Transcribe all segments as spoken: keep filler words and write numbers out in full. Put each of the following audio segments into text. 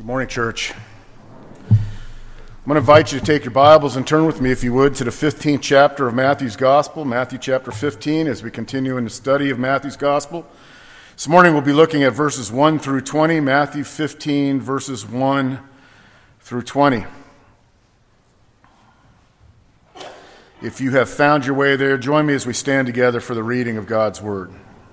Good morning, church. I'm going to invite you to take your Bibles and turn with me, if you would, to the fifteenth chapter of Matthew's Gospel, Matthew chapter fifteen, as we continue in the study of Matthew's Gospel. This morning we'll be looking at verses one through twenty, Matthew fifteen, verses one through twenty. If you have found your way there, join me as we stand together for the reading of God's Word.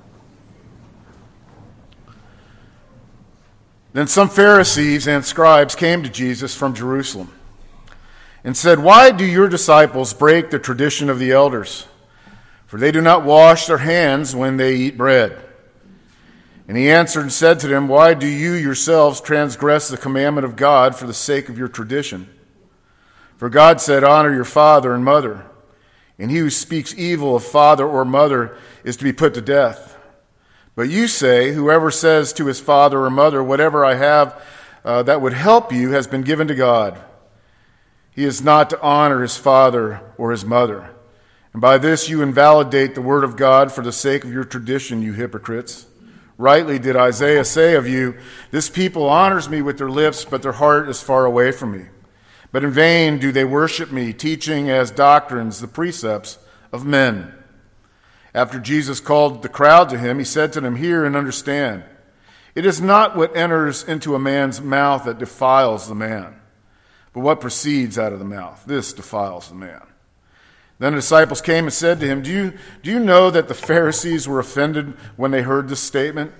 Then some Pharisees and scribes came to Jesus from Jerusalem and said, "Why do your disciples break the tradition of the elders? For they do not wash their hands when they eat bread." And he answered and said to them, "Why do you yourselves transgress the commandment of God for the sake of your tradition? For God said, 'Honor your father and mother,' and he who speaks evil of father or mother is to be put to death. But you say, whoever says to his father or mother, 'Whatever I have uh, that would help you has been given to God,' he is not to honor his father or his mother. And by this you invalidate the word of God for the sake of your tradition, you hypocrites. Rightly did Isaiah say of you, 'This people honors me with their lips, but their heart is far away from me. But in vain do they worship me, teaching as doctrines the precepts of men.'" After Jesus called the crowd to him, he said to them, "Hear and understand. It is not what enters into a man's mouth that defiles the man, but what proceeds out of the mouth. This defiles the man." Then the disciples came and said to him, Do you, do you know that the Pharisees were offended when they heard this statement?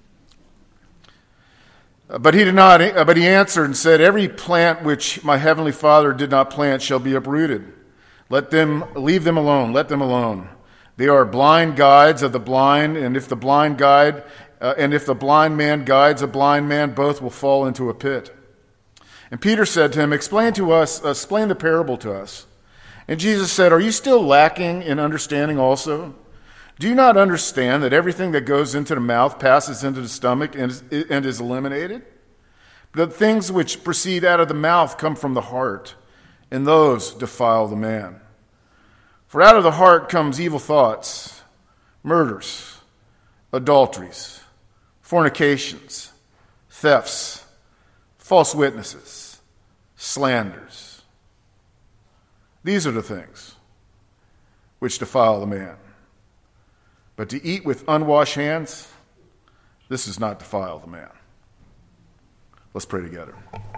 But he did not. But he answered and said, "Every plant which my heavenly Father did not plant shall be uprooted. Let them leave them alone. Let them alone. They are blind guides of the blind, and if the blind guide, uh, and if the blind man guides a blind man, both will fall into a pit." And Peter said to him, "Explain to us, uh, explain the parable to us." And Jesus said, "Are you still lacking in understanding also? Do you not understand that everything that goes into the mouth passes into the stomach and is, and is eliminated? The things which proceed out of the mouth come from the heart, and those defile the man. For out of the heart comes evil thoughts, murders, adulteries, fornications, thefts, false witnesses, slanders. These are the things which defile the man. But to eat with unwashed hands, this does not defile the man." Let's pray together.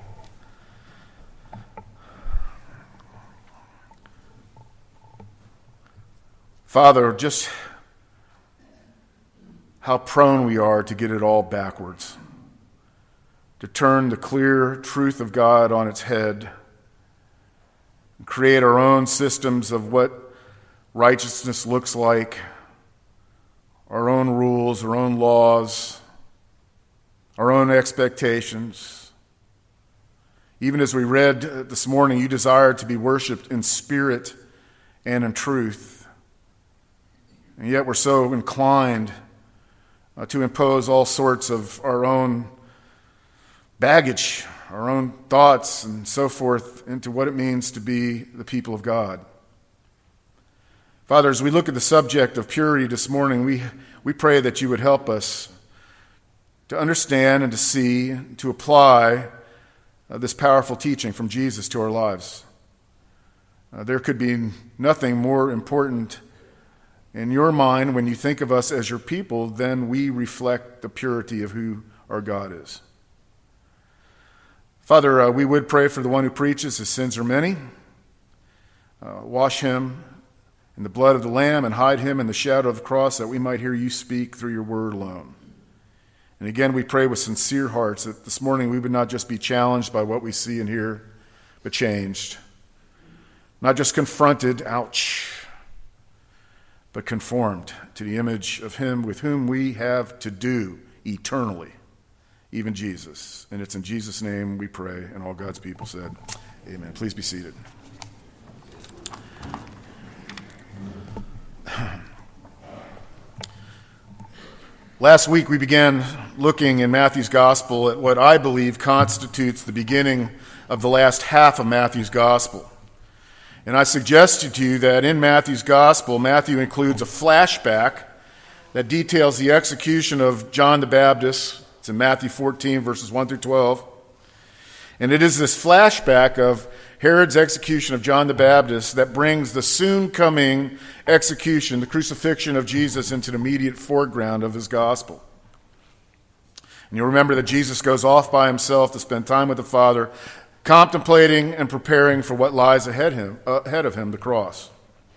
Father, just how prone we are to get it all backwards, to turn the clear truth of God on its head, and create our own systems of what righteousness looks like, our own rules, our own laws, our own expectations. Even as we read this morning, you desire to be worshiped in spirit and in truth. And yet we're so inclined uh, to impose all sorts of our own baggage, our own thoughts and so forth into what it means to be the people of God. Father, as we look at the subject of purity this morning, we, we pray that you would help us to understand and to see, to apply uh, this powerful teaching from Jesus to our lives. Uh, there could be nothing more important in your mind when you think of us as your people than we reflect the purity of who our God is. Father, uh, we would pray for the one who preaches. His sins are many. Uh, wash him in the blood of the Lamb and hide him in the shadow of the cross that we might hear you speak through your word alone. And again, we pray with sincere hearts that this morning we would not just be challenged by what we see and hear, but changed. Not just confronted, ouch, but conformed to the image of him with whom we have to do eternally, even Jesus. And it's in Jesus' name we pray, and all God's people said, amen. Please be seated. Last week we began looking in Matthew's Gospel at what I believe constitutes the beginning of the last half of Matthew's Gospel. And I suggested to you that in Matthew's Gospel, Matthew includes a flashback that details the execution of John the Baptist. It's in Matthew fourteen, verses one through twelve. And it is this flashback of Herod's execution of John the Baptist that brings the soon-coming execution, the crucifixion of Jesus, into the immediate foreground of his gospel. And you'll remember that Jesus goes off by himself to spend time with the Father, contemplating and preparing for what lies ahead, him, ahead of him, the cross.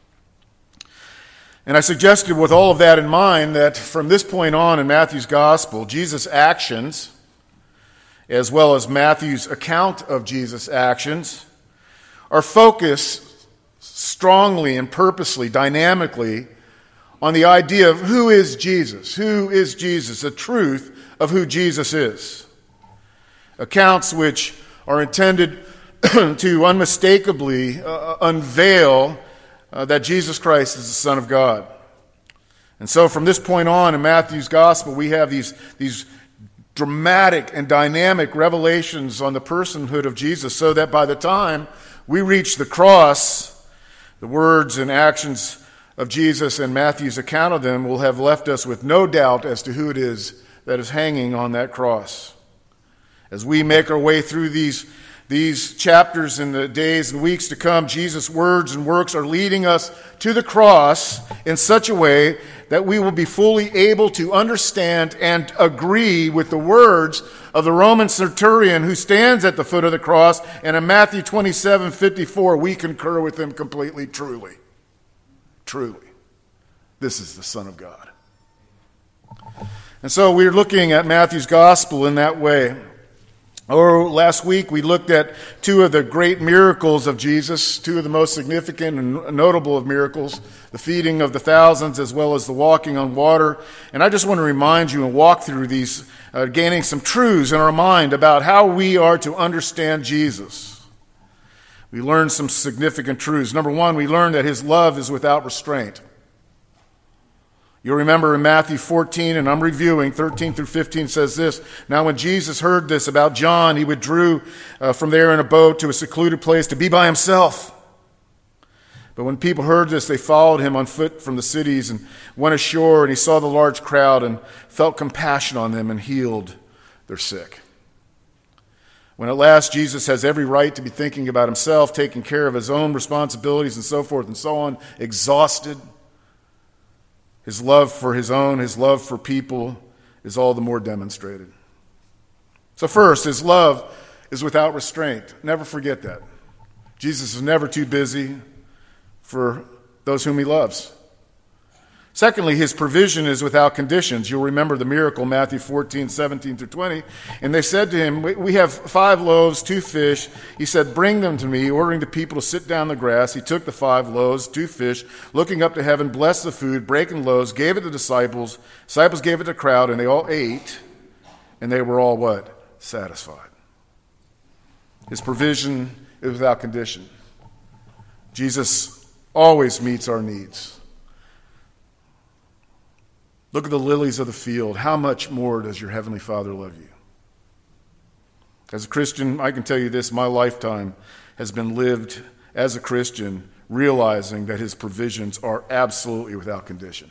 And I suggested with all of that in mind that from this point on in Matthew's gospel, Jesus' actions, as well as Matthew's account of Jesus' actions, are focused strongly and purposely, dynamically, on the idea of who is Jesus? Who is Jesus? The truth of who Jesus is. Accounts which are intended to unmistakably uh, unveil uh, that Jesus Christ is the Son of God. And so from this point on in Matthew's gospel, we have these, these dramatic and dynamic revelations on the personhood of Jesus, so that by the time we reach the cross, the words and actions of Jesus and Matthew's account of them will have left us with no doubt as to who it is that is hanging on that cross. As we make our way through these, these chapters in the days and weeks to come, Jesus' words and works are leading us to the cross in such a way that we will be fully able to understand and agree with the words of the Roman centurion who stands at the foot of the cross, and in Matthew twenty-seven fifty-four, we concur with him completely, truly. Truly. This is the Son of God. And so we're looking at Matthew's gospel in that way. Or last week we looked at two of the great miracles of Jesus, two of the most significant and notable of miracles, the feeding of the thousands as well as the walking on water. And I just want to remind you and walk through these, uh, gaining some truths in our mind about how we are to understand Jesus. We learned some significant truths. Number one, we learned that his love is without restraint. You'll remember in Matthew fourteen, and I'm reviewing, thirteen through fifteen says this: Now when Jesus heard this about John, he withdrew uh, from there in a boat to a secluded place to be by himself. But when people heard this, they followed him on foot from the cities and went ashore, and he saw the large crowd and felt compassion on them and healed their sick. When at last Jesus has every right to be thinking about himself, taking care of his own responsibilities and so forth and so on, exhausted, his love for his own, his love for people is all the more demonstrated. So first, his love is without restraint. Never forget that. Jesus is never too busy for those whom he loves. Secondly, his provision is without conditions. You'll remember the miracle, Matthew fourteen, seventeen through twenty. And they said to him, we have five loaves, two fish. He said, bring them to me, ordering the people to sit down on the grass. He took the five loaves, two fish, looking up to heaven, blessed the food, breaking loaves, gave it to the disciples. Disciples gave it to the crowd, and they all ate, and they were all what? Satisfied. His provision is without condition. Jesus always meets our needs. Look at the lilies of the field. How much more does your Heavenly Father love you? As a Christian, I can tell you this, my lifetime has been lived as a Christian, realizing that his provisions are absolutely without condition.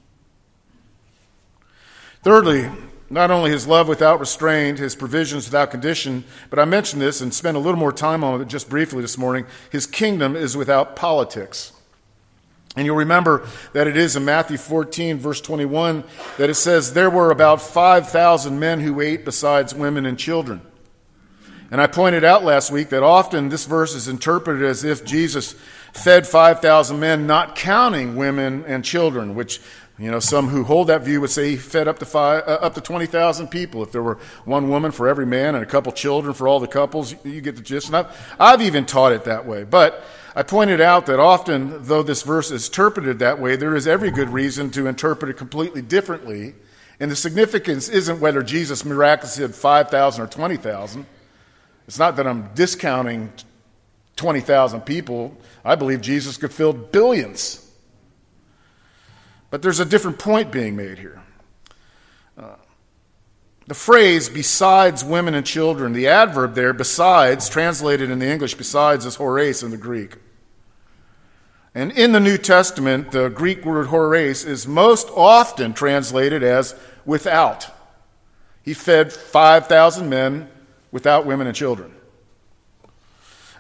Thirdly, not only his love without restraint, his provisions without condition, but I mentioned this and spent a little more time on it just briefly this morning, his kingdom is without politics. And you'll remember that it is in Matthew fourteen, verse twenty-one, that it says, there were about five thousand men who ate besides women and children. And I pointed out last week that often this verse is interpreted as if Jesus fed five thousand men, not counting women and children, which, you know, some who hold that view would say he fed up to five, uh, up to twenty thousand people. If there were one woman for every man and a couple children for all the couples, you get the gist. And I've, I've even taught it that way. But I pointed out that often, though this verse is interpreted that way, there is every good reason to interpret it completely differently. And the significance isn't whether Jesus miraculously had five thousand or twenty thousand. It's not that I'm discounting twenty thousand people. I believe Jesus could fill billions. But there's a different point being made here. Uh, the phrase, besides women and children, the adverb there, besides, translated in the English, besides, is hores in the Greek. And in the New Testament, the Greek word hores is most often translated as without. He fed five thousand men without women and children.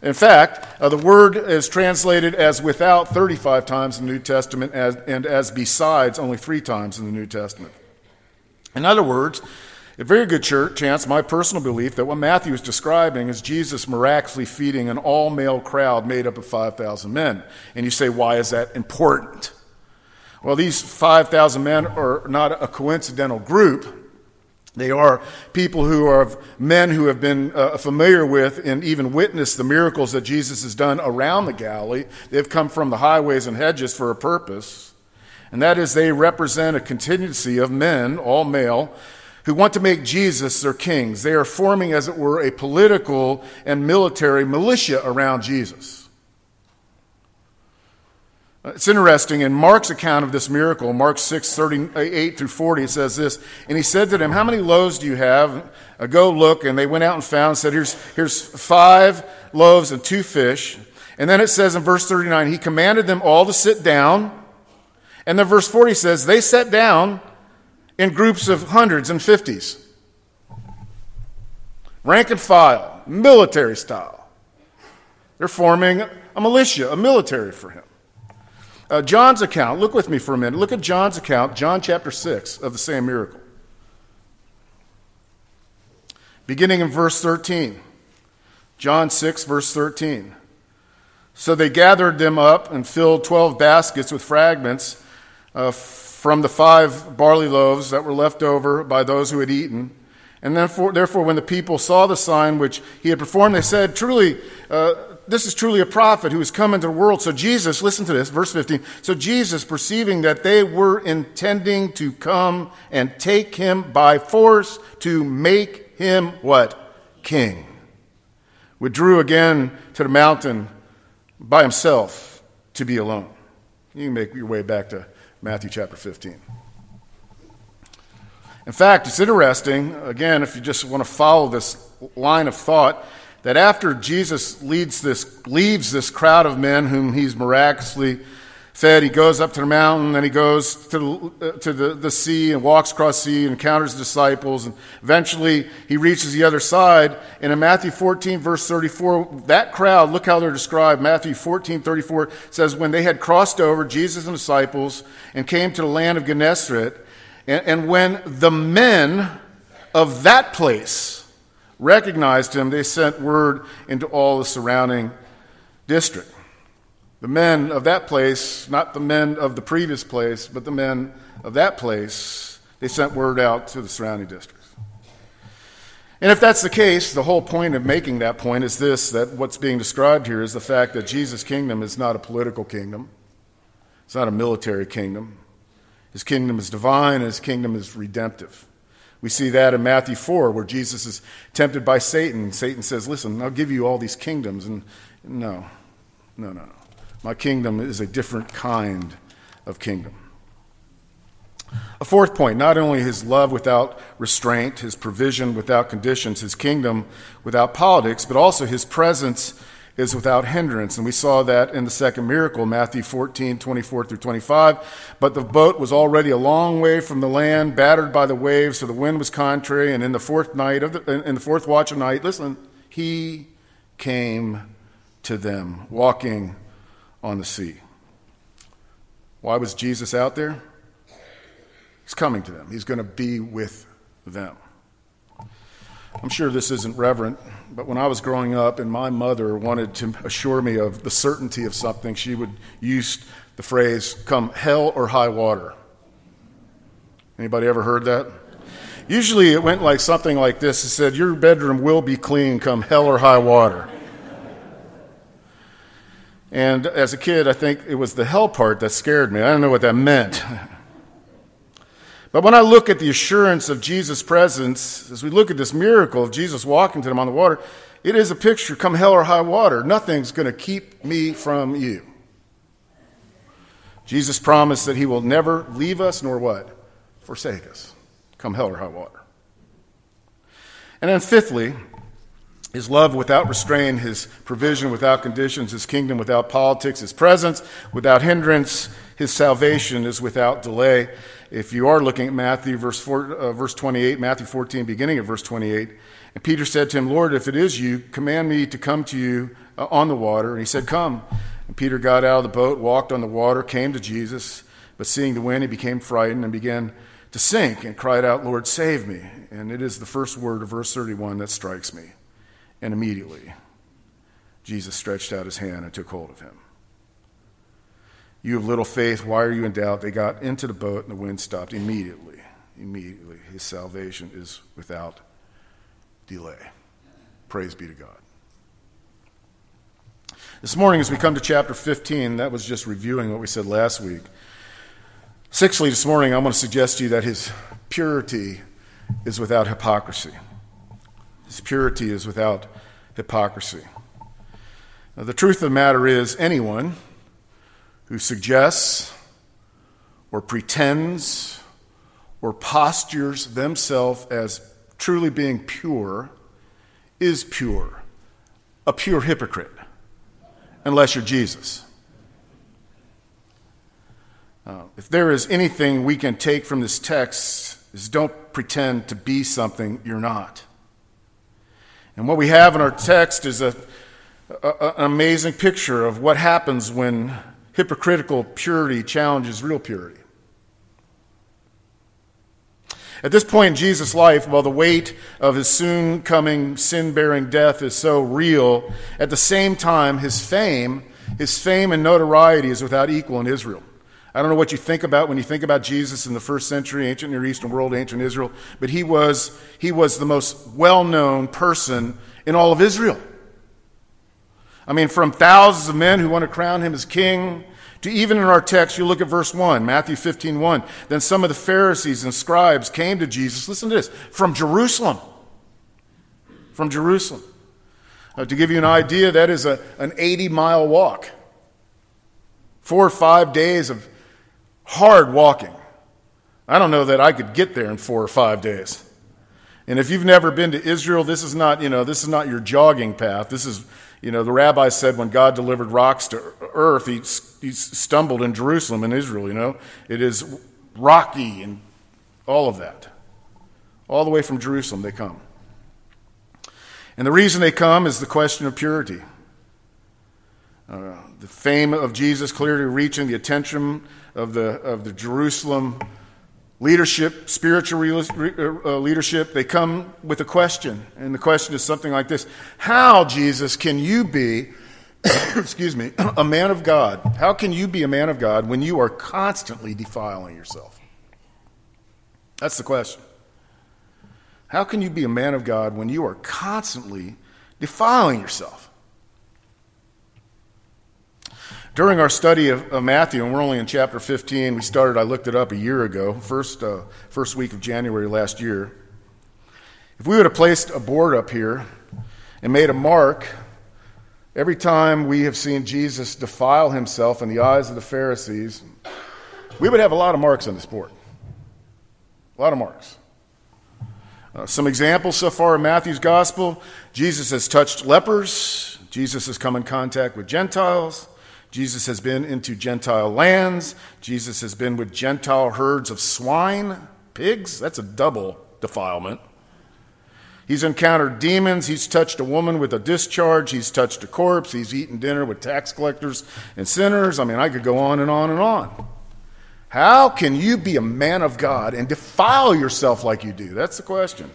In fact, uh, the word is translated as without thirty-five times in the New Testament as, and as besides only three times in the New Testament. In other words, a very good chance, my personal belief, that what Matthew is describing is Jesus miraculously feeding an all-male crowd made up of five thousand men. And you say, why is that important? Well, these five thousand men are not a coincidental group. They are people who are men who have been uh, familiar with and even witnessed the miracles that Jesus has done around the Galilee. They've come from the highways and hedges for a purpose, and that is they represent a contingency of men, all male, who want to make Jesus their kings. They are forming, as it were, a political and military militia around Jesus. It's interesting, in Mark's account of this miracle, Mark six, thirty-eight through forty, it says this, and he said to them, how many loaves do you have? Uh, go look. And they went out and found and said, here's, here's five loaves and two fish. And then it says in verse thirty-nine, he commanded them all to sit down. And then verse forty says, they sat down in groups of hundreds and fifties. Rank and file, military style. They're forming a militia, a military for him. Uh, John's account, look with me for a minute. Look at John's account, John chapter six of the same miracle. Beginning in verse thirteen. John six, verse thirteen. So they gathered them up and filled twelve baskets with fragments uh, from the five barley loaves that were left over by those who had eaten. And therefore, therefore when the people saw the sign which he had performed, they said, truly, uh, this is truly a prophet who has come into the world. So Jesus, listen to this, verse fifteen. So Jesus, perceiving that they were intending to come and take him by force to make him what? King. Withdrew again to the mountain by himself to be alone. You can make your way back to Matthew chapter fifteen. In fact, it's interesting, again, if you just want to follow this line of thought, that after Jesus leads this, leaves this crowd of men whom he's miraculously fed, he goes up to the mountain, then he goes to, the, uh, to the, the sea and walks across the sea and encounters the disciples, and eventually he reaches the other side. And in Matthew fourteen, verse thirty-four, that crowd, look how they're described. Matthew fourteen, thirty-four says, when they had crossed over, Jesus and disciples, and came to the land of Gennesaret, and, and when the men of that place recognized him, they sent word into all the surrounding district. The men of that place, not the men of the previous place, but the men of that place, they sent word out to the surrounding districts. And if that's the case, the whole point of making that point is this, that what's being described here is the fact that Jesus' kingdom is not a political kingdom. It's not a military kingdom. His kingdom is divine, and his kingdom is redemptive. We see that in Matthew four, where Jesus is tempted by Satan. Satan says, listen, I'll give you all these kingdoms. And no, no, no, no. My kingdom is a different kind of kingdom. A fourth point, not only his love without restraint, his provision without conditions, his kingdom without politics, but also his presence is without hindrance. And we saw that in the second miracle, Matthew fourteen, twenty-four through twenty-five. But the boat was already a long way from the land, battered by the waves, so the wind was contrary. And in the fourth night of the, in the fourth watch of night, listen, he came to them, walking on the sea. Why was Jesus out there? He's coming to them. He's going to be with them. I'm sure this isn't reverent, but when I was growing up and my mother wanted to assure me of the certainty of something, she would use the phrase, come hell or high water. Anybody ever heard that? Usually it went like something like this. It said, your bedroom will be clean come hell or high water. And as a kid, I think it was the hell part that scared me. I don't know what that meant. But when I look at the assurance of Jesus' presence, as we look at this miracle of Jesus walking to them on the water, it is a picture, come hell or high water, nothing's going to keep me from you. Jesus promised that he will never leave us nor what? Forsake us. Come hell or high water. And then fifthly, His love without restraint, his provision without conditions, his kingdom without politics, his presence without hindrance, his salvation is without delay. If you are looking at Matthew verse, four, uh, verse twenty-eight, Matthew fourteen, beginning of verse twenty-eight, and Peter said to him, Lord, if it is you, command me to come to you uh, on the water. And he said, come. And Peter got out of the boat, walked on the water, came to Jesus, but seeing the wind, he became frightened and began to sink and cried out, Lord, save me. And it is the first word of verse thirty-one that strikes me. And immediately, Jesus stretched out his hand and took hold of him. You have little faith, why are you in doubt? They got into the boat and the wind stopped immediately. Immediately, his salvation is without delay. Praise be to God. This morning, as we come to chapter fifteen, that was just reviewing what we said last week. Sixthly, this morning, I want to suggest to you that his purity is without hypocrisy. His purity is without hypocrisy. Now, the truth of the matter is, anyone who suggests or pretends or postures themselves as truly being pure is pure, a pure hypocrite, unless you're Jesus. Uh, if there is anything we can take from this text, is don't pretend to be something you're not. And what we have in our text is a, a, an amazing picture of what happens when hypocritical purity challenges real purity. At this point in Jesus' life, while the weight of his soon-coming sin-bearing death is so real, at the same time, his fame, his fame and notoriety is without equal in Israel. I don't know what you think about when you think about Jesus in the first century, ancient Near Eastern world, ancient Israel, but he was, he was the most well-known person in all of Israel. I mean, from thousands of men who want to crown him as king, to even in our text, you look at verse one, Matthew fifteen one. Then some of the Pharisees and scribes came to Jesus, listen to this, from Jerusalem. From Jerusalem. Uh, to give you an idea, that is a, an eighty-mile walk. Four or five days of hard walking. I don't know that I could get there in four or five days. And if you've never been to Israel, this is not, you know, this is not your jogging path. This is, you know, the rabbi said when God delivered rocks to earth, he, he stumbled in Jerusalem in Israel, you know. It is rocky and all of that. All the way from Jerusalem they come. And the reason they come is the question of purity. Uh, the fame of Jesus clearly reaching the attention of the of the Jerusalem leadership, spiritual uh, leadership. They come with a question, and the question is something like this: how, Jesus, can you be, excuse me, a man of God? How can you be a man of God when you are constantly defiling yourself? That's the question. How can you be a man of God when you are constantly defiling yourself? During our study of, of Matthew, and we're only in chapter fifteen, we started, I looked it up a year ago, first, uh, first week of January last year. If we would have placed a board up here and made a mark every time we have seen Jesus defile himself in the eyes of the Pharisees, we would have a lot of marks on this board. A lot of marks. Uh, some examples so far in Matthew's gospel: Jesus has touched lepers, Jesus has come in contact with Gentiles, Jesus has been into Gentile lands, Jesus has been with Gentile herds of swine, pigs. That's a double defilement. He's encountered demons, he's touched a woman with a discharge, he's touched a corpse, he's eaten dinner with tax collectors and sinners. I mean, I could go on and on and on. How can you be a man of God and defile yourself like you do? That's the question.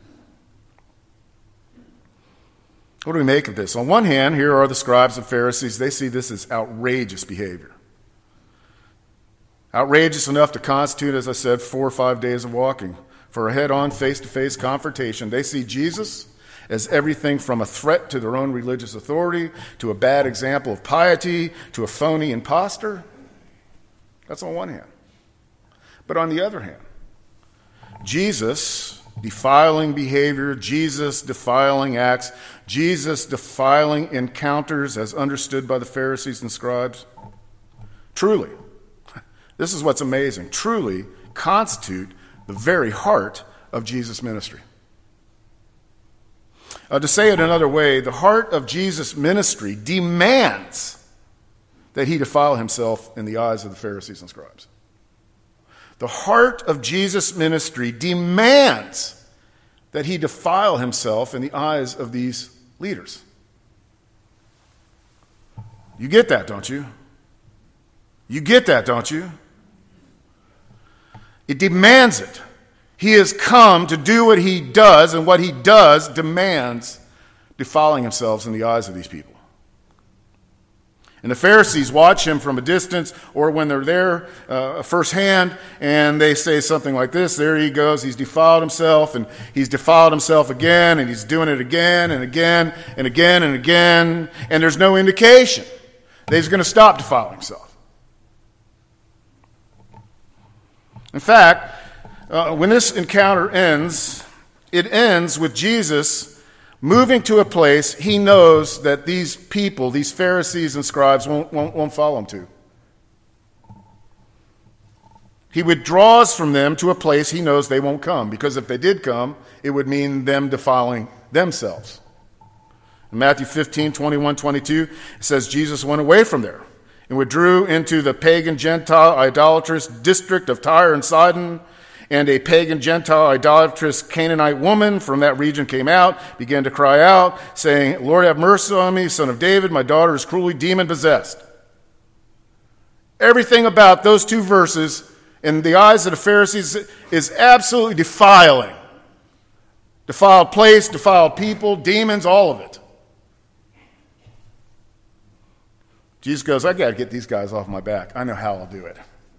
What do we make of this? On one hand, here are the scribes and Pharisees. They see this as outrageous behavior. Outrageous enough to constitute, as I said, four or five days of walking. For a head-on, face-to-face confrontation. They see Jesus as everything from a threat to their own religious authority, to a bad example of piety, to a phony imposter. That's on one hand. But on the other hand, Jesus defiling behavior, Jesus defiling acts, Jesus defiling encounters as understood by the Pharisees and scribes, truly, this is what's amazing, truly constitute the very heart of Jesus' ministry. Uh, to say it another way, the heart of Jesus' ministry demands that he defile himself in the eyes of the Pharisees and scribes. The heart of Jesus' ministry demands that he defile himself in the eyes of these leaders. You get that, don't you? You get that, don't you? It demands it. He has come to do what he does, and what he does demands defiling himself in the eyes of these people. And the Pharisees watch him from a distance, or when they're there uh, firsthand, and they say something like this: there he goes, he's defiled himself, and he's defiled himself again, and he's doing it again and again and again and again, and there's no indication that he's going to stop defiling himself. In fact, uh, when this encounter ends, it ends with Jesus moving to a place he knows that these people, these Pharisees and scribes, won't, won't, won't follow him to. He withdraws from them to a place he knows they won't come, because if they did come, it would mean them defiling themselves. In Matthew fifteen, twenty-one, twenty-two, it says Jesus went away from there and withdrew into the pagan, Gentile, idolatrous district of Tyre and Sidon. And a pagan, Gentile, idolatrous Canaanite woman from that region came out, began to cry out, saying, Lord, have mercy on me, son of David, my daughter is cruelly demon-possessed. Everything about those two verses in the eyes of the Pharisees is absolutely defiling. Defiled place, defiled people, demons, all of it. Jesus goes, I got to get these guys off my back. I know how I'll do it.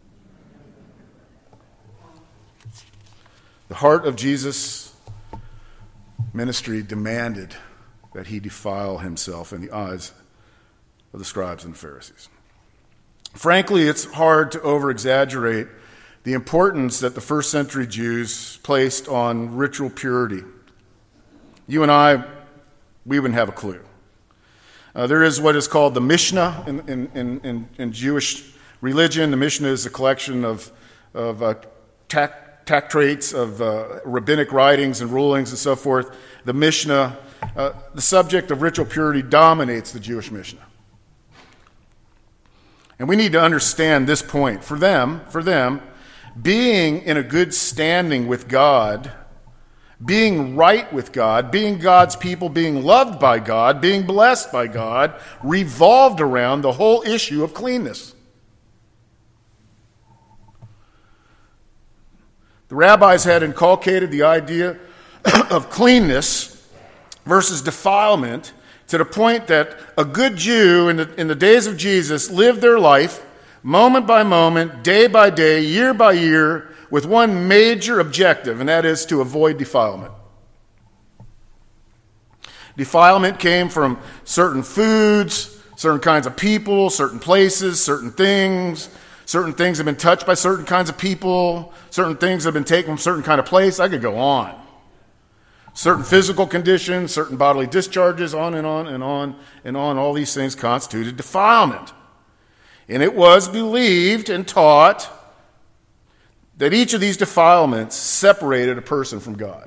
The heart of Jesus' ministry demanded that he defile himself in the eyes of the scribes and the Pharisees. Frankly, it's hard to over-exaggerate the importance that the first century Jews placed on ritual purity. You and I, we wouldn't have a clue. Uh, there is what is called the Mishnah in, in, in, in Jewish religion. The Mishnah is a collection of, of uh, tac- tractates of uh, rabbinic writings and rulings and so forth. The Mishnah, uh, the subject of ritual purity dominates the Jewish Mishnah. And we need to understand this point. For them, for them, being in a good standing with God, being right with God, being God's people, being loved by God, being blessed by God, revolved around the whole issue of cleanness. The rabbis had inculcated the idea of cleanness versus defilement to the point that a good Jew in the, in the days of Jesus lived their life moment by moment, day by day, year by year, with one major objective, and that is to avoid defilement. Defilement came from certain foods, certain kinds of people, certain places, certain things. Certain things have been touched by certain kinds of people. Certain things have been taken from certain kind of place. I could go on. Certain physical conditions, certain bodily discharges, on and on and on and on. All these things constituted defilement. And it was believed and taught that each of these defilements separated a person from God.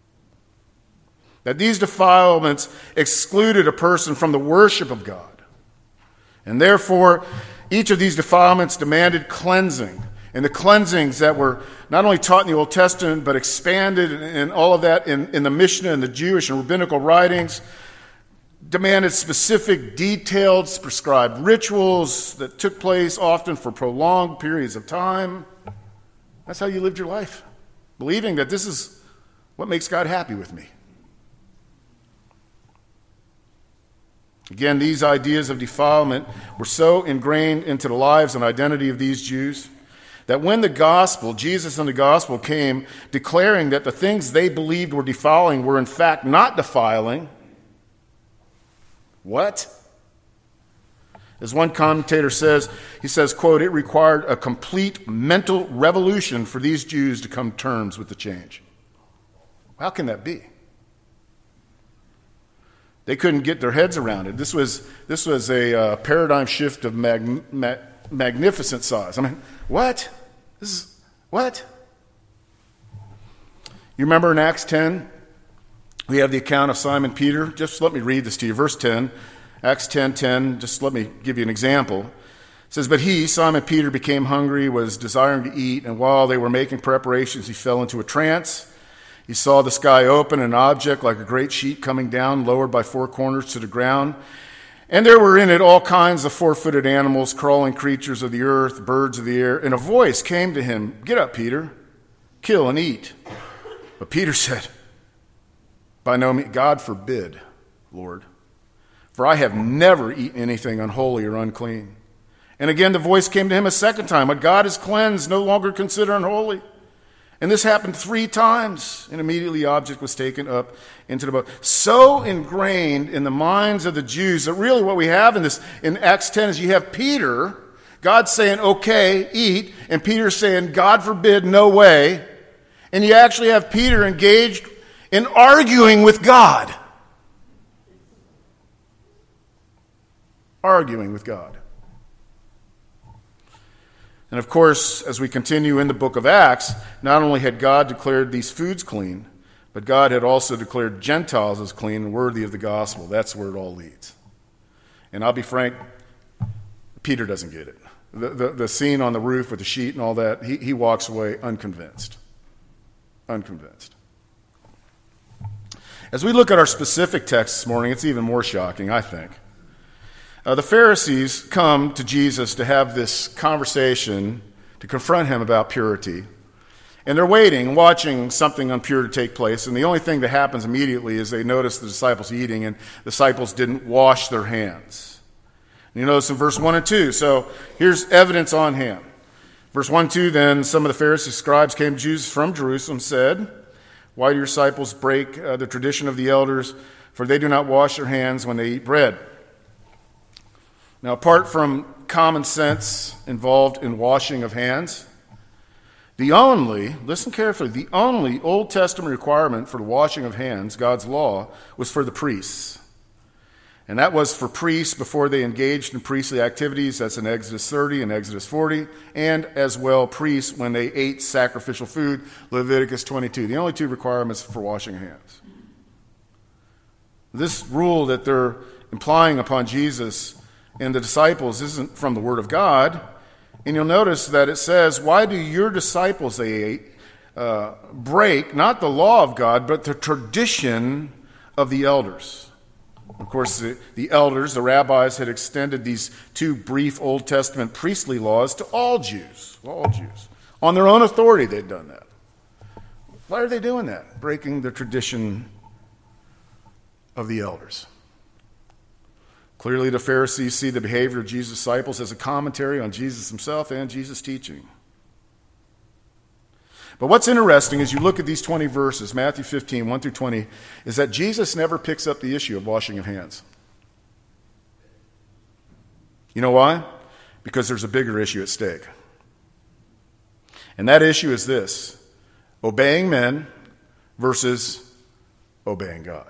That these defilements excluded a person from the worship of God. And therefore, each of these defilements demanded cleansing. And the cleansings that were not only taught in the Old Testament, but expanded and all of that in, in the Mishnah and the Jewish and rabbinical writings, demanded specific, detailed, prescribed rituals that took place often for prolonged periods of time. That's how you lived your life, believing that this is what makes God happy with me. Again, these ideas of defilement were so ingrained into the lives and identity of these Jews that when the gospel, Jesus and the gospel came declaring that the things they believed were defiling were in fact not defiling, what? As one commentator says, he says, quote, it required a complete mental revolution for these Jews to come to terms with the change. How can that be? They couldn't get their heads around it. This was this was a uh, paradigm shift of mag, ma- magnificent size. I mean, what? This is what? You remember in Acts ten, we have the account of Simon Peter. Just let me read this to you. Verse ten, Acts ten ten, just let me give you an example. It says, "But he, Simon Peter, became hungry, was desiring to eat, and while they were making preparations, he fell into a trance. He saw the sky open, an object like a great sheet coming down, lowered by four corners to the ground. And there were in it all kinds of four-footed animals, crawling creatures of the earth, birds of the air. And a voice came to him, 'Get up, Peter, kill and eat.' But Peter said, 'By no means, God forbid, Lord, for I have never eaten anything unholy or unclean.' And again the voice came to him a second time, 'What God has cleansed, no longer consider unholy.' And this happened three times, and immediately the object was taken up into the boat." So ingrained in the minds of the Jews that really what we have in this in Acts ten is you have Peter, God saying, "Okay, eat," and Peter saying, "God forbid, no way." And you actually have Peter engaged in arguing with God. Arguing with God. And of course, as we continue in the book of Acts, not only had God declared these foods clean, but God had also declared Gentiles as clean and worthy of the gospel. That's where it all leads. And I'll be frank, Peter doesn't get it. The, the, the scene on the roof with the sheet and all that, he, he walks away unconvinced. Unconvinced. As we look at our specific text this morning, it's even more shocking, I think. Uh, the Pharisees come to Jesus to have this conversation, to confront him about purity. And they're waiting, watching something impure to take place. And the only thing that happens immediately is they notice the disciples eating, and the disciples didn't wash their hands. And you notice in verse one and two. So here's evidence on hand. Verse one and two, "Then some of the Pharisees scribes came to Jesus from Jerusalem and said, 'Why do your disciples break uh, the tradition of the elders? For they do not wash their hands when they eat bread.'" Now, apart from common sense involved in washing of hands, the only, listen carefully, the only Old Testament requirement for the washing of hands, God's law, was for the priests. And that was for priests before they engaged in priestly activities. That's in Exodus thirty and Exodus forty. And as well, priests when they ate sacrificial food, Leviticus twenty-two. The only two requirements for washing hands. This rule that they're implying upon Jesus and the disciples isn't from the Word of God. And you'll notice that it says, "Why do your disciples," they ate, uh, break not the law of God, but the tradition of the elders? Of course, the, the elders, the rabbis, had extended these two brief Old Testament priestly laws to all Jews. All Jews. On their own authority, they'd done that. Why are they doing that? Breaking the tradition of the elders. Clearly, the Pharisees see the behavior of Jesus' disciples as a commentary on Jesus himself and Jesus' teaching. But what's interesting as you look at these twenty verses, Matthew fifteen, one through twenty, is that Jesus never picks up the issue of washing of hands. You know why? Because there's a bigger issue at stake. And that issue is this: obeying men versus obeying God.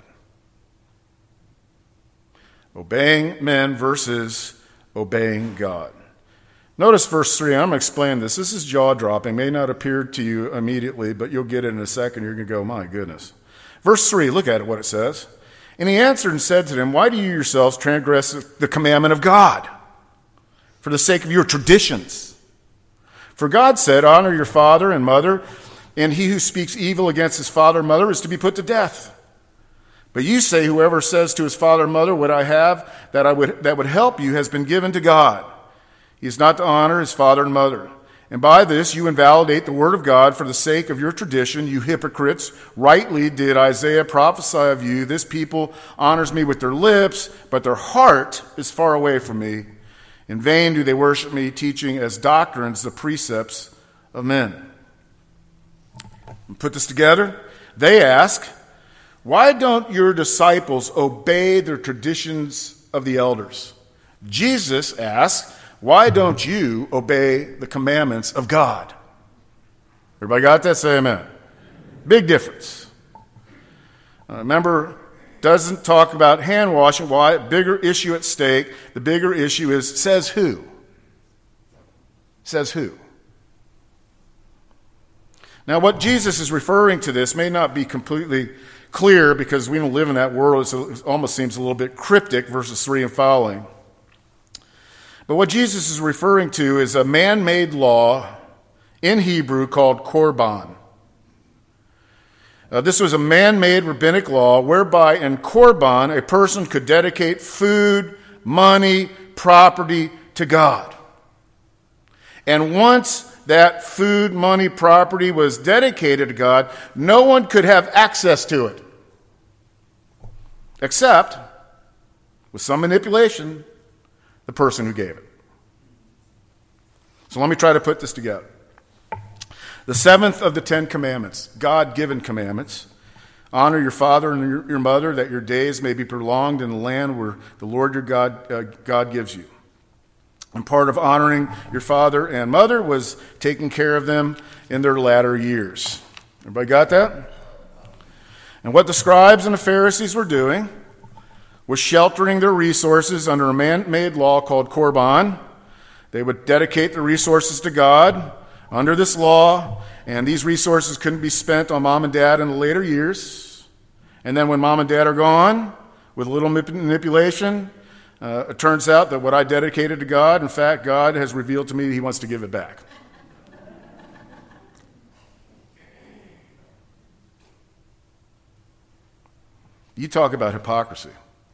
Obeying men versus obeying God. Notice verse three. I'm going to explain this. This is jaw-dropping. May not appear to you immediately, but you'll get it in a second. You're going to go, my goodness. Verse three, look at it, what it says. "And he answered and said to them, 'Why do you yourselves transgress the commandment of God for the sake of your traditions? For God said, honor your father and mother, and he who speaks evil against his father and mother is to be put to death. But you say, whoever says to his father and mother, what I have that I would that would help you has been given to God. He is not to honor his father and mother. And by this you invalidate the word of God for the sake of your tradition, you hypocrites. Rightly did Isaiah prophesy of you, this people honors me with their lips, but their heart is far away from me. In vain do they worship me, teaching as doctrines the precepts of men.'" Put this together. They ask, "Why don't your disciples obey the traditions of the elders?" Jesus asks, "Why don't you obey the commandments of God?" Everybody got that? Say amen. Big difference. Uh, remember, doesn't talk about hand washing. Why? Bigger issue at stake. The bigger issue is, says who? Says who? Now, what Jesus is referring to this may not be completely clear because we don't live in that world. So it almost seems a little bit cryptic, verses three and following. But what Jesus is referring to is a man-made law in Hebrew called korban. Uh, this was a man-made rabbinic law whereby in korban a person could dedicate food, money, property to God. And once that food, money, property was dedicated to God, no one could have access to it. Except, with some manipulation, the person who gave it. So let me try to put this together. The seventh of the Ten Commandments, God-given commandments. Honor your father and your, your mother, that your days may be prolonged in the land where the Lord your God, uh, God gives you. And part of honoring your father and mother was taking care of them in their latter years. Everybody got that? And what the scribes and the Pharisees were doing was sheltering their resources under a man-made law called korban. They would dedicate the resources to God under this law, and these resources couldn't be spent on mom and dad in the later years. And then when mom and dad are gone, with a little manipulation, uh, it turns out that what I dedicated to God, in fact, God has revealed to me that he wants to give it back. You talk about hypocrisy.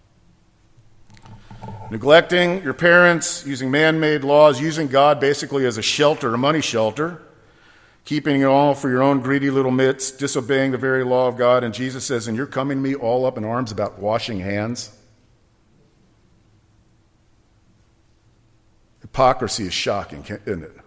Neglecting your parents, using man-made laws, using God basically as a shelter, a money shelter, keeping it all for your own greedy little mitts, disobeying the very law of God. And Jesus says, and you're coming to me all up in arms about washing hands? Hypocrisy is shocking, isn't it?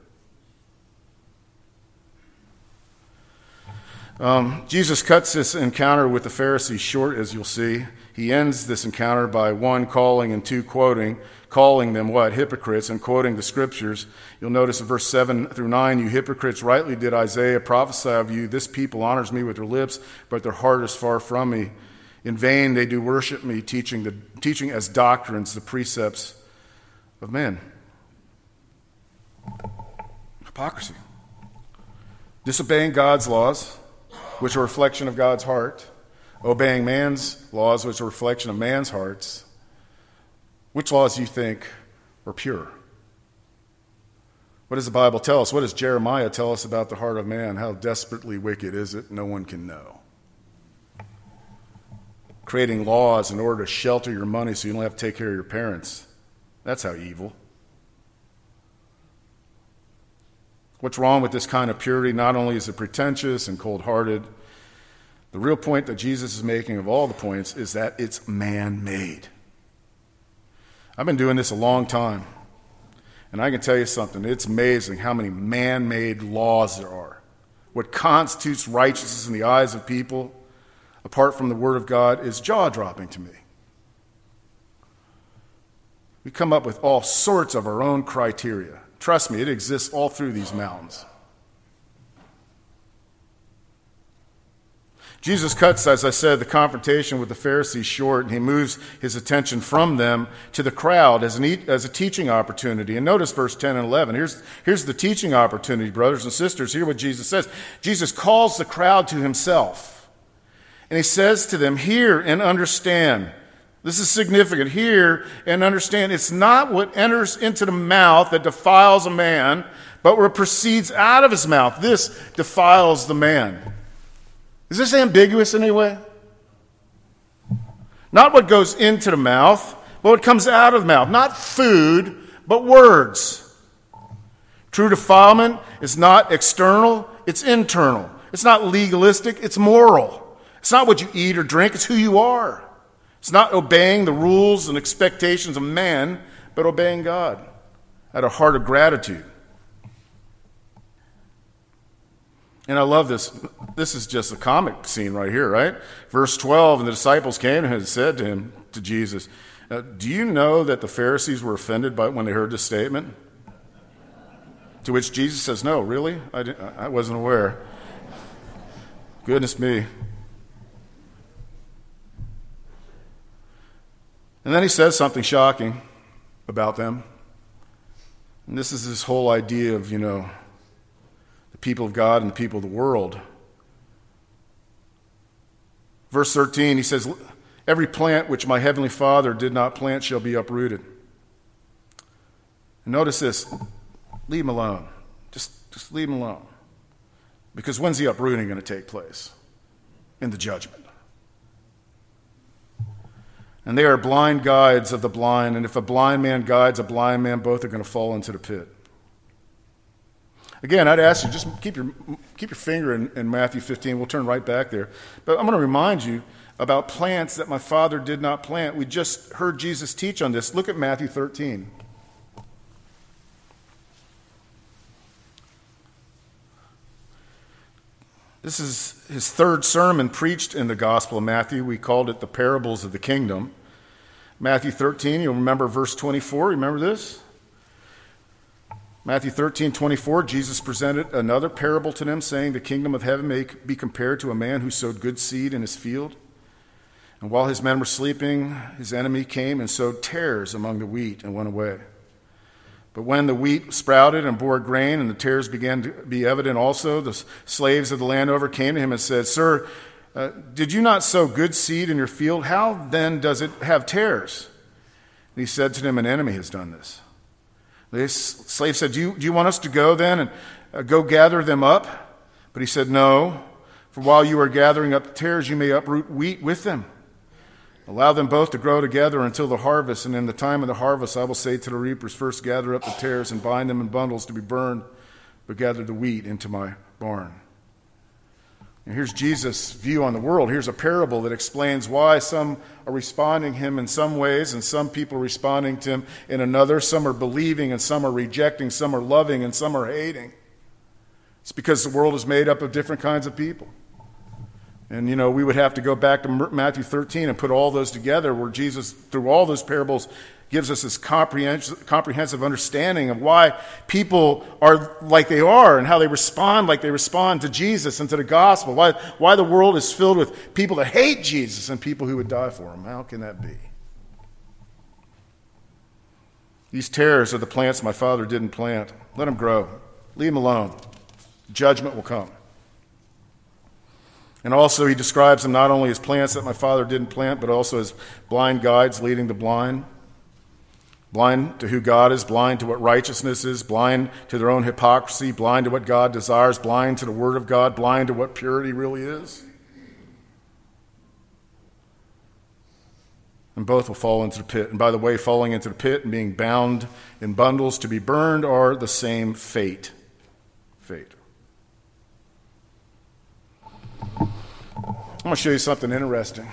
Um, Jesus cuts this encounter with the Pharisees short, as you'll see. He ends this encounter by, one, calling, and two, quoting, calling them what? Hypocrites, and quoting the scriptures. You'll notice in verse seven through nine, you hypocrites, rightly did Isaiah prophesy of you, this people honors me with their lips, but their heart is far from me. In vain they do worship me, teaching, the, teaching as doctrines the precepts of men. Hypocrisy. Disobeying God's laws, which are a reflection of God's heart. Obeying man's laws, which are a reflection of man's hearts. Which laws do you think are pure? What does the Bible tell us? What does Jeremiah tell us about the heart of man? How desperately wicked is it? No one can know. Creating laws in order to shelter your money so you don't have to take care of your parents. That's how evil. What's wrong with this kind of purity? Not only is it pretentious and cold-hearted, the real point that Jesus is making of all the points is that it's man-made. I've been doing this a long time, and I can tell you something. It's amazing how many man-made laws there are. What constitutes righteousness in the eyes of people, apart from the Word of God, is jaw-dropping to me. We come up with all sorts of our own criteria. Trust me, it exists all through these mountains. Jesus cuts, as I said, the confrontation with the Pharisees short, and he moves his attention from them to the crowd as, an e- as a teaching opportunity. And notice verse ten and eleven. Here's, here's the teaching opportunity, brothers and sisters. Hear what Jesus says. Jesus calls the crowd to himself. And he says to them, hear and understand. This is significant. Hear and understand. It's not what enters into the mouth that defiles a man, but what proceeds out of his mouth. This defiles the man. Is this ambiguous in any way? Not what goes into the mouth, but what comes out of the mouth. Not food, but words. True defilement is not external, it's internal. It's not legalistic, it's moral. It's not what you eat or drink, it's who you are. It's not obeying the rules and expectations of man, but obeying God out of a heart of gratitude. And I love this. This is just a comic scene right here, right? Verse twelve, and the disciples came and said to him, to Jesus, uh, do you know that the Pharisees were offended by when they heard this statement? To which Jesus says, no, really? I, didn't, I wasn't aware. Goodness me. And then he says something shocking about them. And this is this whole idea of, you know, the people of God and the people of the world. Verse thirteen, he says, every plant which my heavenly Father did not plant shall be uprooted. And notice this, leave him alone. Just, just leave him alone. Because when's the uprooting going to take place? In the judgment. And they are blind guides of the blind, and if a blind man guides a blind man, both are going to fall into the pit. Again, I'd ask you, just keep your keep your finger in, in Matthew fifteen. We'll turn right back there. But I'm going to remind you about plants that my Father did not plant. We just heard Jesus teach on this. Look at Matthew thirteen. This is his third sermon preached in the Gospel of Matthew. We called it the parables of the kingdom. Matthew thirteen, you'll remember verse twenty-four. Remember this? Matthew thirteen, twenty-four, Jesus presented another parable to them, saying, the kingdom of heaven may be compared to a man who sowed good seed in his field. And while his men were sleeping, his enemy came and sowed tares among the wheat and went away. But when the wheat sprouted and bore grain, and the tares began to be evident also, the slaves of the landowner came to him and said, Sir, uh, did you not sow good seed in your field? How then does it have tares? And he said to them, an enemy has done this. The slave said, do you, do you want us to go then and uh, go gather them up? But he said, no, for while you are gathering up the tares, you may uproot wheat with them. Allow them both to grow together until the harvest, and in the time of the harvest I will say to the reapers, first gather up the tares and bind them in bundles to be burned, but gather the wheat into my barn. And here's Jesus' view on the world. Here's a parable that explains why some are responding to him in some ways, and some people are responding to him in another. Some are believing, and some are rejecting. Some are loving, and some are hating. It's because the world is made up of different kinds of people. And, you know, we would have to go back to Matthew thirteen and put all those together, where Jesus, through all those parables, gives us this comprehensive understanding of why people are like they are and how they respond like they respond to Jesus and to the gospel. Why, why the world is filled with people that hate Jesus and people who would die for him. How can that be? These tares are the plants my Father didn't plant. Let them grow. Leave them alone. Judgment will come. And also he describes them not only as plants that my Father didn't plant, but also as blind guides leading the blind. Blind to who God is, blind to what righteousness is, blind to their own hypocrisy, blind to what God desires, blind to the Word of God, blind to what purity really is. And both will fall into the pit. And by the way, falling into the pit and being bound in bundles to be burned are the same fate. Fate. I'm going to show you something interesting.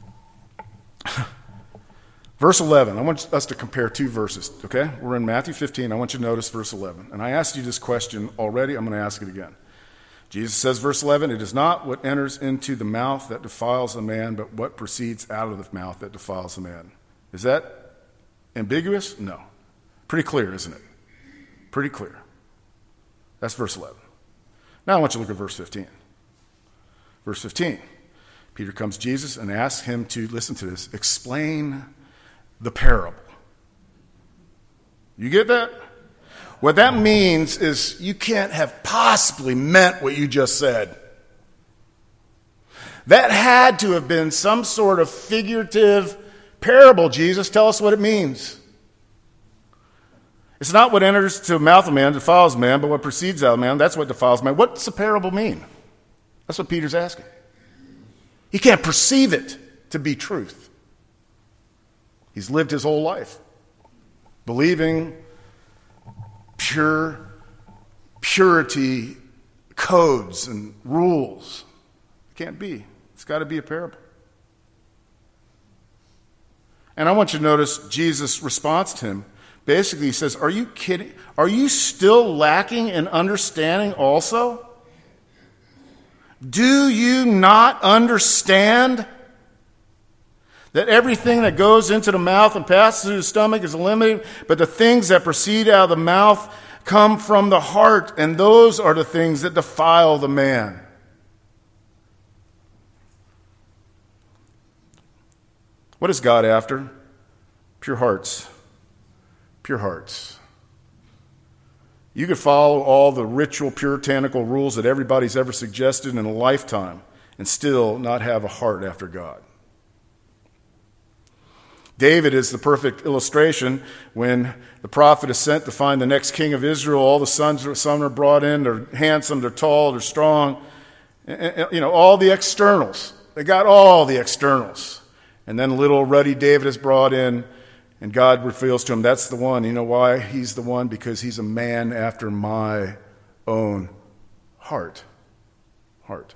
Verse eleven, I want us to compare two verses, okay? We're in Matthew fifteen. I want you to notice verse eleven. And I asked you this question already. I'm going to ask it again. Jesus says, verse eleven, it is not what enters into the mouth that defiles a man, but what proceeds out of the mouth that defiles a man. Is that ambiguous? No. Pretty clear, isn't it? Pretty clear. That's verse eleven. Now I want you to look at verse fifteen. Verse fifteen. Peter comes to Jesus and asks him to, listen to this, explain the parable. You get that? What that means is you can't have possibly meant what you just said. That had to have been some sort of figurative parable, Jesus. Tell us what it means. It's not what enters to the mouth of man defiles man, but what proceeds out of man, that's what defiles man. What's the parable mean? That's what Peter's asking. He can't perceive it to be truth. He's lived his whole life believing pure purity codes and rules. It can't be. It's got to be a parable. And I want you to notice Jesus' response to him. Basically, he says, are you kidding? Are you still lacking in understanding also? Do you not understand that everything that goes into the mouth and passes through the stomach is eliminated, but the things that proceed out of the mouth come from the heart, and those are the things that defile the man? What is God after? Pure hearts. Pure hearts. You could follow all the ritual puritanical rules that everybody's ever suggested in a lifetime and still not have a heart after God. David is the perfect illustration. When the prophet is sent to find the next king of Israel, all the sons some are brought in. They're handsome, they're tall, they're strong. You know, all the externals. They got all the externals. And then little ruddy David is brought in, and God reveals to him, that's the one. You know why he's the one? Because he's a man after my own heart. Heart.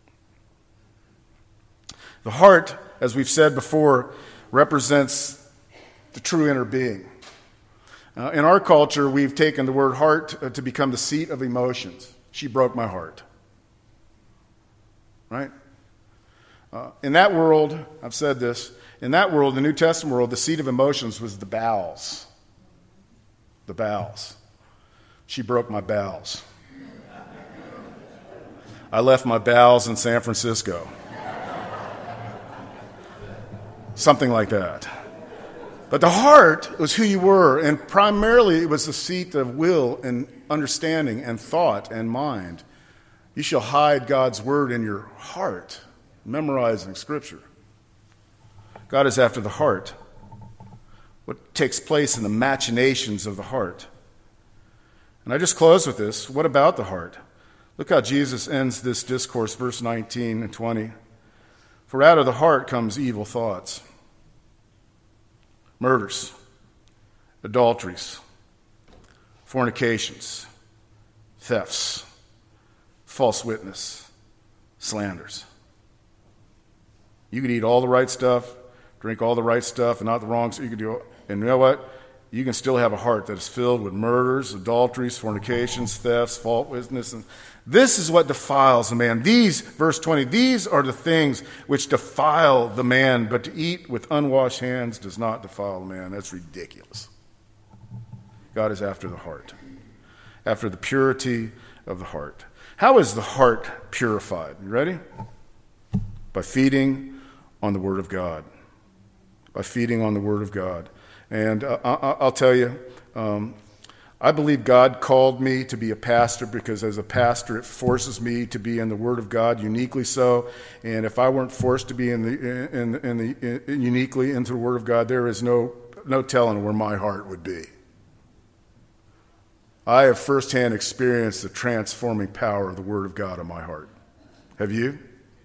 The heart, as we've said before, represents the true inner being. Uh, in our culture, we've taken the word heart uh, to become the seat of emotions. She broke my heart. Right? Uh, in that world, I've said this, in that world, the New Testament world, the seat of emotions was the bowels. The bowels. She broke my bowels. I left my bowels in San Francisco. Something like that. But the heart was who you were, and primarily it was the seat of will and understanding and thought and mind. You shall hide God's word in your heart, memorizing Scripture. God is after the heart. What takes place in the machinations of the heart. And I just close with this. What about the heart? Look how Jesus ends this discourse, verse nineteen and twenty. For out of the heart comes evil thoughts, murders, adulteries, fornications, thefts, false witness, slanders. You could eat all the right stuff, drink all the right stuff, and not the wrong stuff. You could do, and you know what? You can still have a heart that is filled with murders, adulteries, fornications, thefts, false witness. And this is what defiles a man. These, verse twenty, these are the things which defile the man, but to eat with unwashed hands does not defile a man. That's ridiculous. God is after the heart, after the purity of the heart. How is the heart purified? You ready? By feeding on the Word of God. By feeding on the Word of God. And uh, I'll tell you, um, I believe God called me to be a pastor because as a pastor it forces me to be in the Word of God, uniquely so. And if I weren't forced to be in the, in, in the in, uniquely into the Word of God, there is no, no telling where my heart would be. I have firsthand experienced the transforming power of the Word of God in my heart. Have you?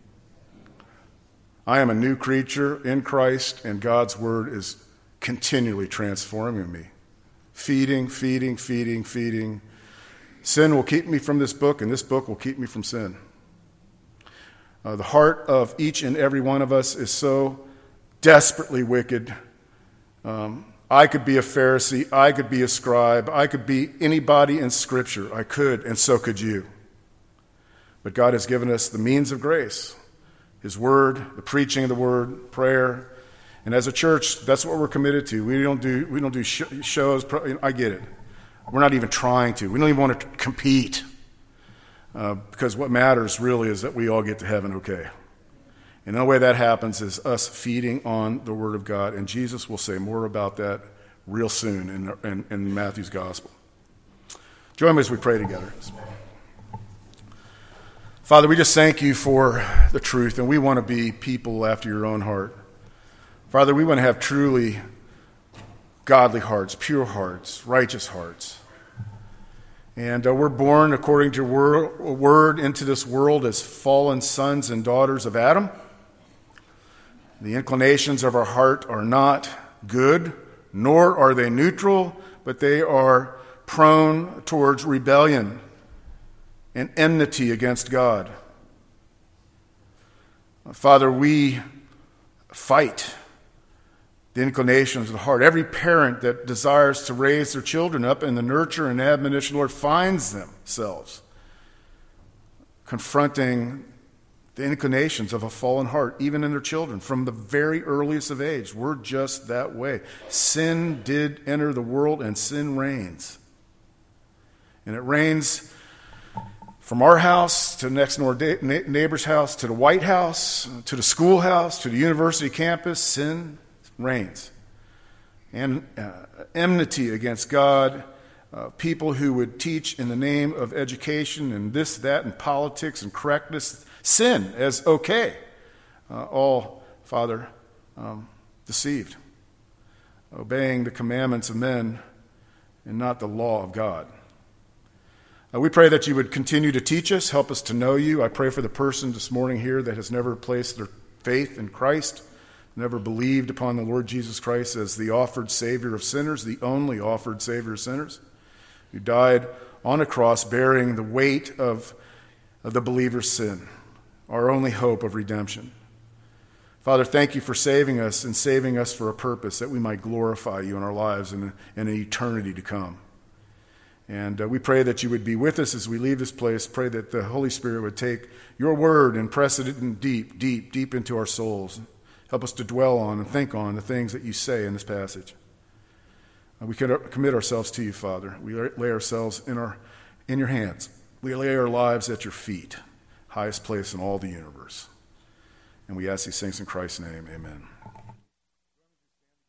I am a new creature in Christ, and God's Word is continually transforming me. Feeding, feeding, feeding, feeding. Sin will keep me from this book, and this book will keep me from sin. Uh, the heart of each and every one of us is so desperately wicked. Um, I could be a Pharisee. I could be a scribe. I could be anybody in Scripture. I could, and so could you. But God has given us the means of grace. His Word, the preaching of the Word, prayer. And as a church, that's what we're committed to. We don't do we don't do sh- shows. I get it. We're not even trying to. We don't even want to compete. Uh, because what matters really is that we all get to heaven okay. And the way that happens is us feeding on the Word of God. And Jesus will say more about that real soon in, in, in Matthew's Gospel. Join me as we pray together. Father, we just thank you for the truth, and we want to be people after your own heart. Father, we want to have truly godly hearts, pure hearts, righteous hearts. And uh, we're born according to your word, word into this world as fallen sons and daughters of Adam. The inclinations of our heart are not good, nor are they neutral, but they are prone towards rebellion and enmity against God. Father, we fight the inclinations of the heart. Every parent that desires to raise their children up in the nurture and admonition, Lord, finds themselves confronting the inclinations of a fallen heart, even in their children, from the very earliest of age. We're just that way. Sin did enter the world, and sin reigns. And it reigns from our house to the next door neighbor's house, to the White House, to the schoolhouse, to the university campus. Sin reigns. And uh, enmity against God, uh, people who would teach in the name of education and this, that, and politics and correctness, sin as okay. Uh, all, Father, um, deceived, obeying the commandments of men and not the law of God. Uh, we pray that you would continue to teach us, help us to know you. I pray for the person this morning here that has never placed their faith in Christ, never believed upon the Lord Jesus Christ as the offered Savior of sinners, the only offered Savior of sinners, who died on a cross bearing the weight of, of the believer's sin, our only hope of redemption. Father, thank you for saving us and saving us for a purpose, that we might glorify you in our lives and in an eternity to come. And uh, we pray that you would be with us as we leave this place. Pray that the Holy Spirit would take your word and press it in deep, deep, deep into our souls. Help us to dwell on and think on the things that you say in this passage. Uh, we commit ourselves to you, Father. We lay ourselves in our in your hands. We lay our lives at your feet, highest place in all the universe. And we ask these things in Christ's name. Amen.